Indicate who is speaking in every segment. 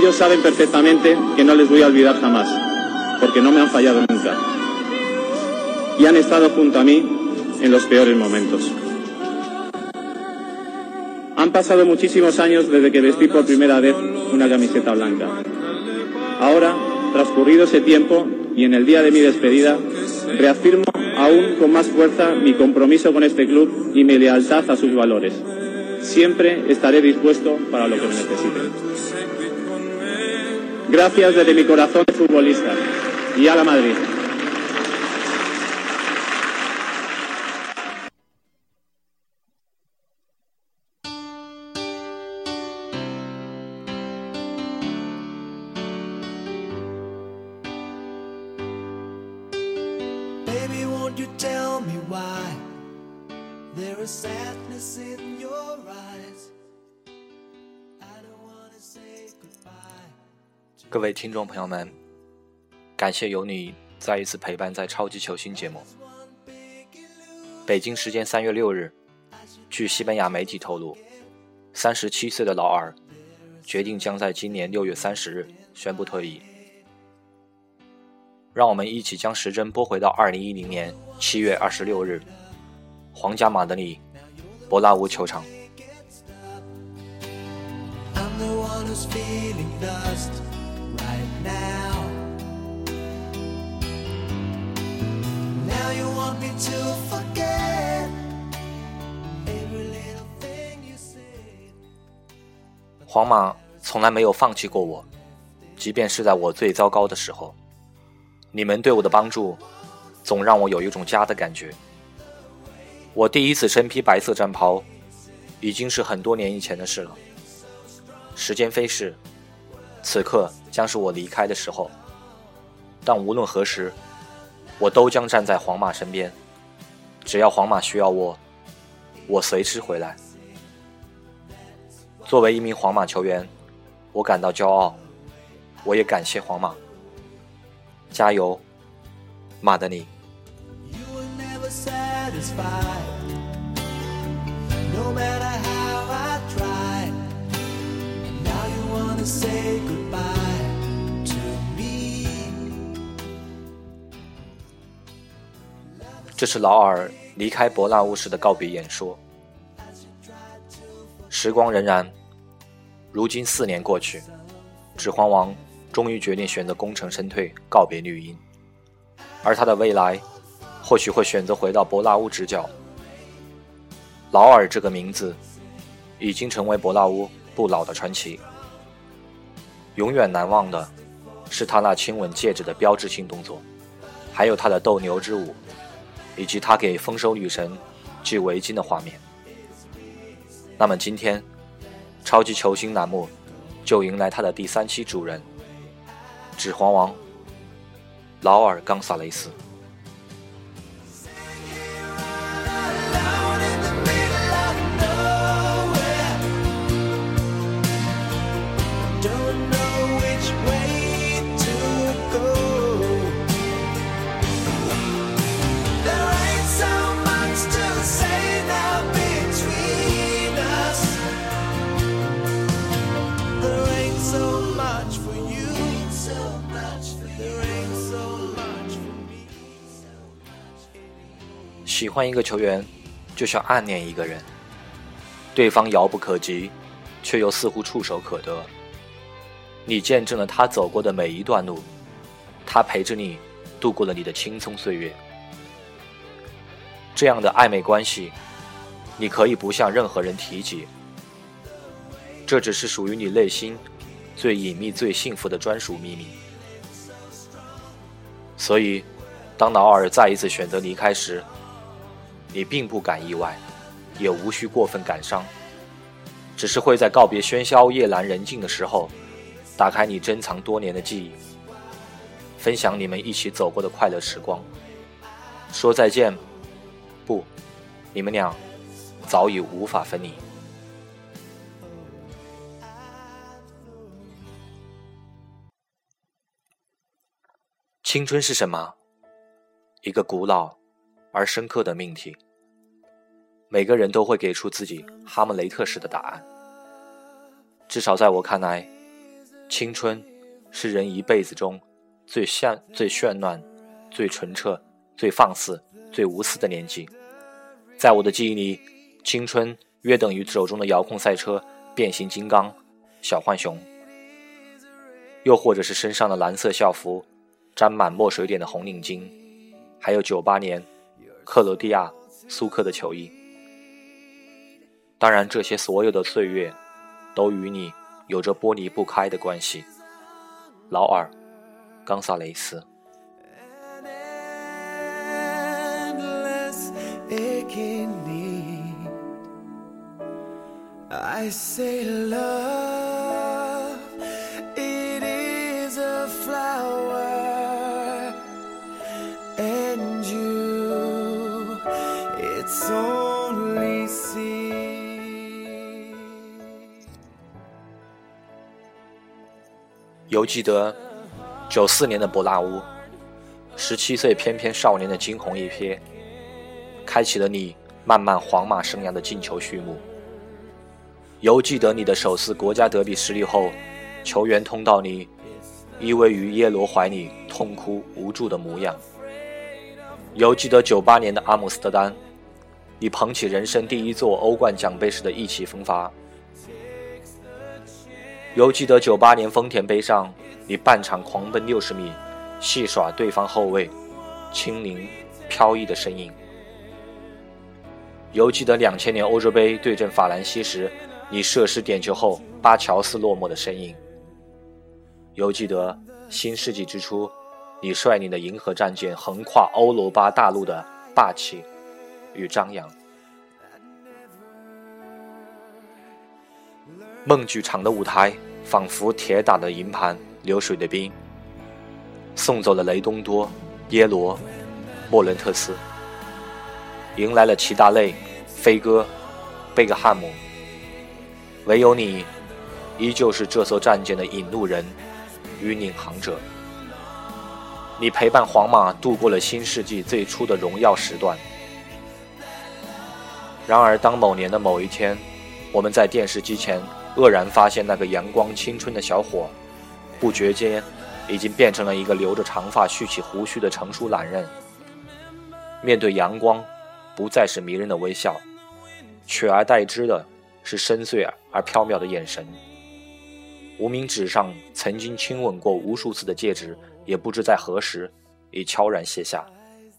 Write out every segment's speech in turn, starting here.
Speaker 1: Ellos saben perfectamente que no les voy a olvidar jamás, porque no me han fallado nunca. Y han estado junto a mí en los peores momentos. Han pasado muchísimos años desde que vestí por primera vez una camiseta blanca. Ahora, transcurrido ese tiempo y en el día de mi despedida, reafirmo aún con más fuerza mi compromiso con este club y mi lealtad a sus valores. Siempre estaré dispuesto para lo que me necesiten. Gracias desde mi corazón de futbolista. Y a la Madrid.
Speaker 2: Baby, won't you tell me why there is sadness in your eyes? I don't wanna say goodbye.
Speaker 3: 各位听众朋友们，感谢有你再一次陪伴在超级球星节目。北京时间3月6日，据西班牙媒体透露，37岁的劳尔决定将在今年6月30日宣布退役。让我们一起将时针拨回到2010年7月26日，皇家马德里伯纳乌球场。皇马从来没有放弃过我，即便是在我最糟糕的时候。你们对我的帮助总让我有一种家的感觉。我第一次身披白色战袍已经是很多年以前的事了。时间飞逝，此刻将是我离开的时候，但无论何时，我都将站在皇马身边。只要皇马需要我，我随时回来。作为一名皇马球员，我感到骄傲，我也感谢皇马。加油，马德里！这是劳尔离开伯纳乌时的告别演说。时光荏苒，如今4年过去，指环王终于决定选择功成身退，告别绿茵，而他的未来或许会选择回到伯纳乌执教。劳尔这个名字已经成为伯纳乌不老的传奇。永远难忘的是他那亲吻戒指的标志性动作，还有他的斗牛之舞，以及他给丰收女神系围巾的画面。那么今天超级球星栏目就迎来他的第3期主人，指环王劳尔·冈萨雷斯。喜欢一个球员，就像暗恋一个人，对方遥不可及，却又似乎触手可得。你见证了他走过的每一段路，他陪着你度过了你的青葱岁月。这样的暧昧关系，你可以不向任何人提及，这只是属于你内心最隐秘、最幸福的专属秘密。所以，当劳尔再一次选择离开时，你并不感意外，也无需过分感伤，只是会在告别喧嚣、夜阑人静的时候，打开你珍藏多年的记忆，分享你们一起走过的快乐时光，说再见。不，你们俩早已无法分离。青春是什么？一个古老而深刻的命题。每个人都会给出自己哈姆雷特式的答案。至少在我看来， 青春是人一辈子中最绚烂、最纯澈、最放肆、最无私的年纪。在我的记忆里，青春约等于手中的遥控赛车、变形金刚、小浣熊，又或者是身上的蓝色校服、沾满墨水点的红领巾，还有98年克罗地亚苏克的球衣。当然，这些所有的岁月都与你有着剥离不开的关系。劳尔·冈萨雷斯。
Speaker 2: I say love, it is a flower, and you, it's only seed.
Speaker 3: 犹记得94年的柏拉乌，17岁翩翩少年的惊鸿一瞥，开启了你漫漫皇马生涯的进球序幕。犹记得你的首次国家德比失利后，球员通道你依偎于耶罗怀里痛哭无助的模样。犹记得98年的阿姆斯特丹，你捧起人生第一座欧冠奖杯时的意气风发。犹记得98年丰田杯上，你半场狂奔60米，戏耍对方后卫，轻灵飘逸的身影。犹记得2000年欧洲杯对阵法兰西时，你射失点球后巴乔斯落寞的身影。犹记得新世纪之初，你率领的银河战舰横跨欧罗巴大陆的霸气与张扬。梦剧场的舞台仿佛铁打的银盘，流水的兵，送走了雷东多、耶罗、莫伦特斯，迎来了齐达内、飞哥、贝克汉姆。唯有你依旧是这艘战舰的引路人与领航者。你陪伴皇马度过了新世纪最初的荣耀时段。然而当某年的某一天，我们在电视机前愕然发现那个阳光青春的小伙，不觉间已经变成了一个留着长发蓄起胡须的成熟男人。面对阳光，不再是迷人的微笑，取而代之的是深邃而飘渺的眼神。无名指上曾经亲吻过无数次的戒指，也不知在何时已悄然卸下。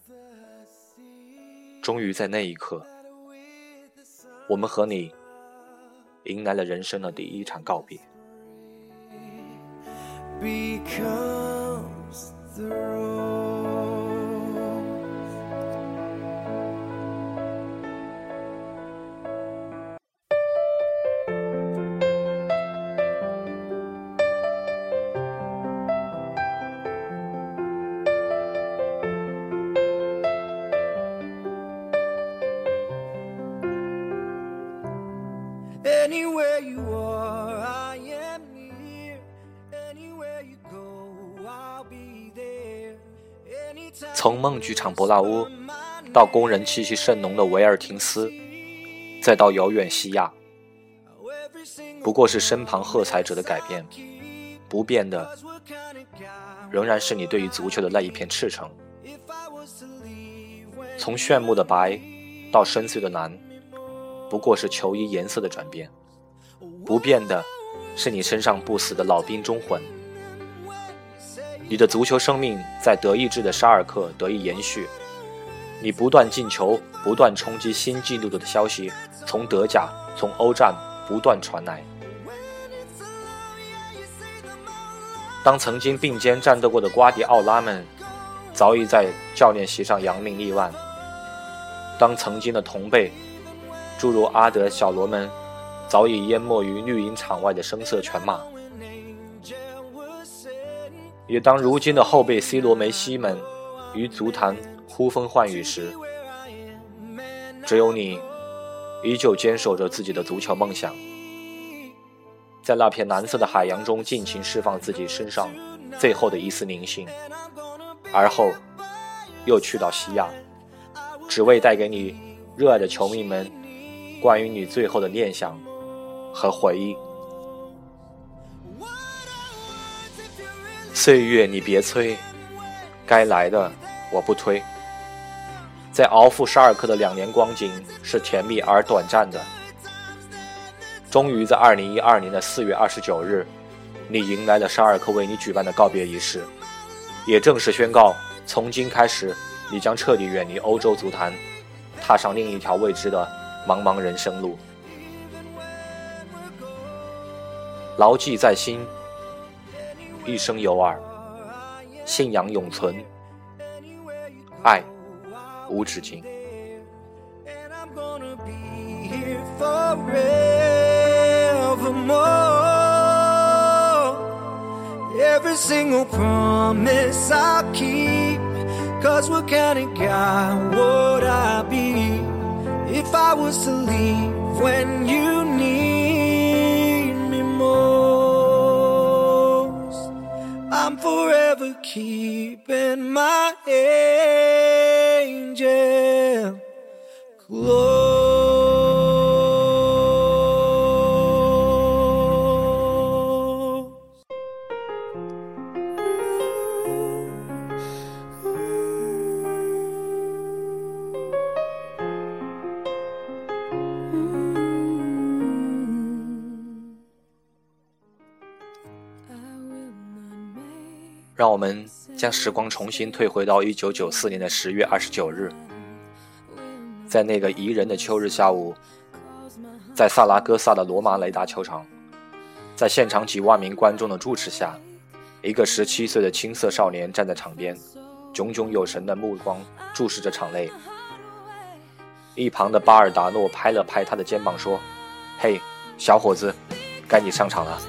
Speaker 3: 终于在那一刻，我们和你迎来了人生的第一场告别。
Speaker 2: Anywhere you are, I am near. Anywhere you go, I'll be there.
Speaker 3: 从梦剧场柏拉乌到工人气息甚浓的维尔廷斯，再到遥远西亚，不过是身旁喝彩者的改变。不变的仍然是你对于足球的那一片赤诚。从炫目的白到深邃的蓝，不过是球衣颜色的转变。不变的是你身上不死的老兵忠魂。你的足球生命在德意志的沙尔克得以延续，你不断进球，不断冲击新纪录的消息从德甲、从欧战不断传来。当曾经并肩战斗过的瓜迪奥拉们早已在教练席上扬名立万，当曾经的同辈诸如阿德、小罗们早已淹没于绿茵场外的声色犬马，也当如今的后辈 C 罗、梅西们于足坛呼风唤雨时，只有你依旧坚守着自己的足球梦想，在那片蓝色的海洋中尽情释放自己身上最后的一丝灵性，而后又去到西亚，只为带给你热爱的球迷们关于你最后的念想和回忆。 岁月你别催，该来的我不推。在熬付沙尔克的2年光景是甜蜜而短暂的，终于在2012年的4月29日，你迎来了沙尔克为你举办的告别仪式，也正式宣告，从今开始，你将彻底远离欧洲足坛，踏上另一条未知的茫茫人生路。牢记在心，一生有耳，信仰永存，爱无止境。
Speaker 2: Every single promise I'll keep, 'cause what kind of guy would I be if I was to leave when you need me most? I'm forever keeping my angel close.
Speaker 3: 让我们将时光重新退回到1994年的10月29日，在那个宜人的秋日下午，在萨拉戈萨的罗马雷达球场，在现场几万名观众的注视下，一个17岁的青涩少年站在场边，炯炯有神的目光注视着场内。一旁的巴尔达诺拍了拍他的肩膀说：“嘿，小伙子，该你上场了。”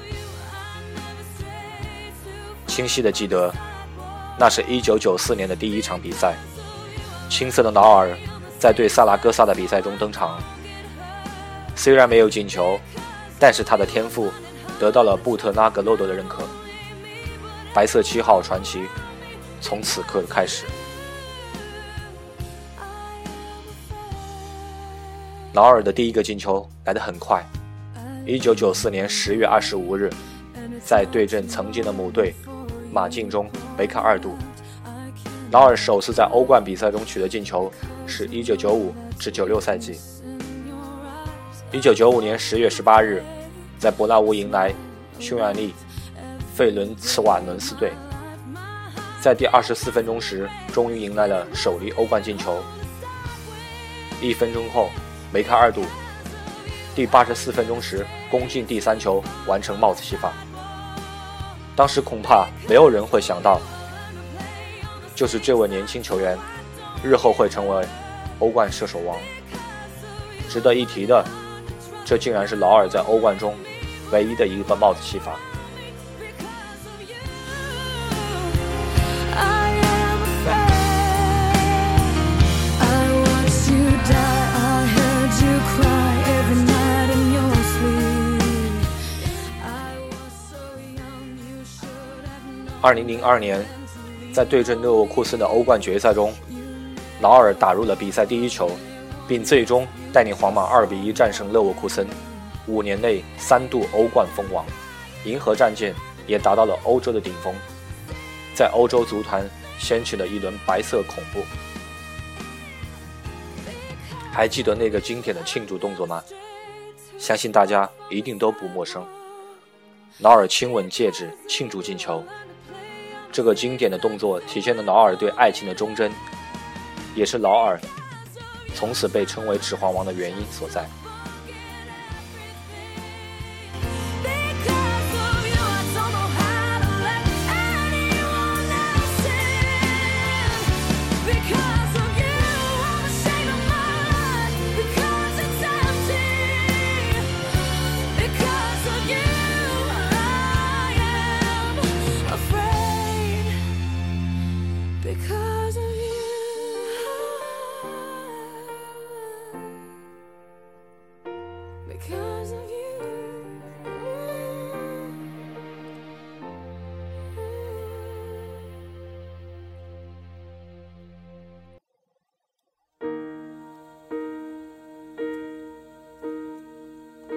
Speaker 3: 清晰地记得，那是1994年的第一场比赛。青涩的劳尔在对萨拉戈萨的比赛中登场，虽然没有进球，但是他的天赋得到了布特拉格洛德的认可。白色7号传奇从此刻开始。劳尔的第一个进球来得很快。1994年10月25日，在对阵曾经的母队马竞中梅开2度。劳尔首次在欧冠比赛中取得进球是1995至96赛季。1995年10月18日，在伯纳乌迎来匈牙利费伦茨瓦伦斯队，在第24分钟时终于迎来了首粒欧冠进球。1分钟后梅开2度，第84分钟时攻进第3球，完成帽子戏法。当时恐怕没有人会想到，就是这位年轻球员日后会成为欧冠射手王。值得一提的，这竟然是劳尔在欧冠中唯一的一个帽子戏法。2002年，在对阵勒沃库森的欧冠决赛中，劳尔打入了比赛第1球，并最终带领皇马2-1战胜勒沃库森，5年内3度欧冠封王，银河战舰也达到了欧洲的顶峰，在欧洲足坛掀起了一轮白色恐怖。还记得那个经典的庆祝动作吗？相信大家一定都不陌生。劳尔亲吻戒指庆祝进球，这个经典的动作体现了劳尔对爱情的忠贞，也是劳尔从此被称为指环王的原因所在。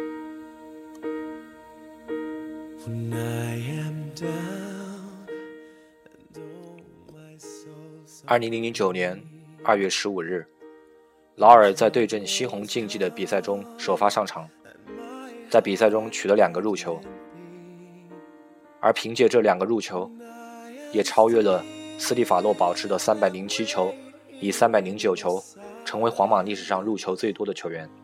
Speaker 2: When I am down
Speaker 3: 2009年2月15日，劳尔在对阵西红竞技的比赛中首发上场，在比赛中取了2个入球，而凭借这2个入球，也超越了斯蒂法洛保持的307球，以309球成为皇马历史上入球最多的球员。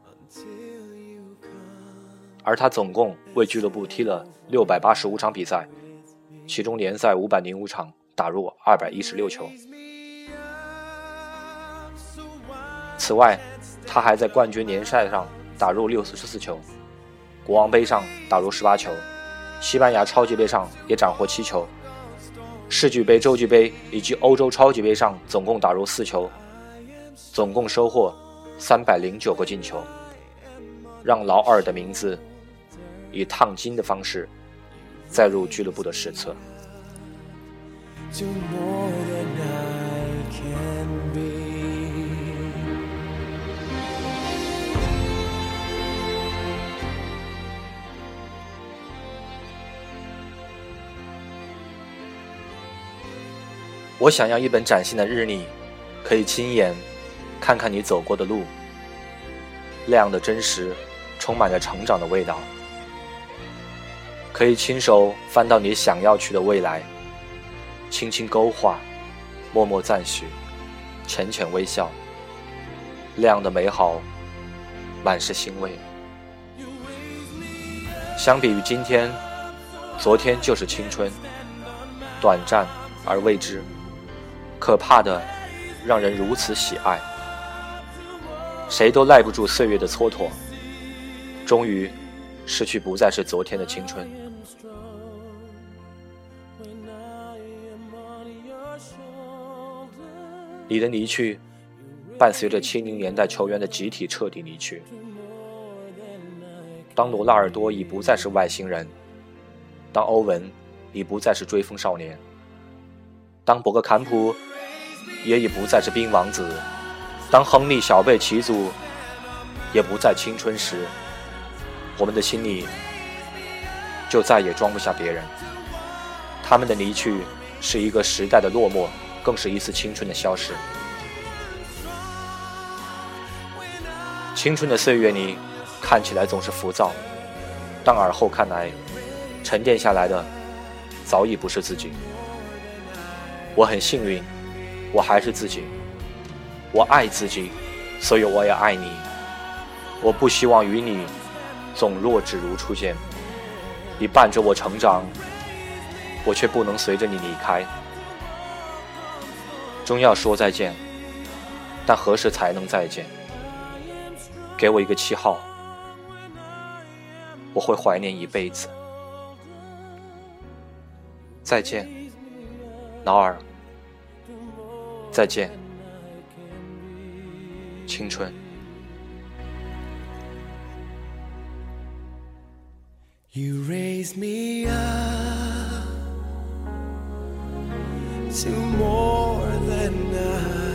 Speaker 3: 而他总共为俱乐部踢了685场比赛，其中联赛505场，打入216球。此外，他还在冠军联赛上打入64球，国王杯上打入18球，西班牙超级杯上也斩获7球，世俱杯、洲际杯以及欧洲超级杯上总共打入4球，总共收获309个进球，让劳尔的名字以烫金的方式载入俱乐部的史册。我想要一本崭新的日历，可以亲眼看看你走过的路，那样的真实，充满着成长的味道。可以亲手翻到你想要去的未来，轻轻勾画，默默赞许，浅浅微笑，那样的美好，满是欣慰。相比于今天，昨天就是青春，短暂而未知，可怕的让人如此喜爱。谁都耐不住岁月的蹉跎，终于失去不再是昨天的青春。你的离去伴随着70年代球员的集体彻底离去。当罗纳尔多已不再是外星人，当欧文已不再是追风少年，当博格坎普也已不再是冰王子，当亨利小贝旗祖也不再青春时，我们的心里就再也装不下别人。他们的离去是一个时代的落寞，更是一次青春的消失。青春的岁月里看起来总是浮躁，但而后看来，沉淀下来的早已不是自己。我很幸运，我还是自己，我爱自己，所以我也爱你。我不希望与你总若只如初见，你伴着我成长，我却不能随着你离开。终要说再见，但何时才能再见？给我一个7号，我会怀念一辈子。再见，劳尔。再见，青春。
Speaker 2: You raise me up to more than I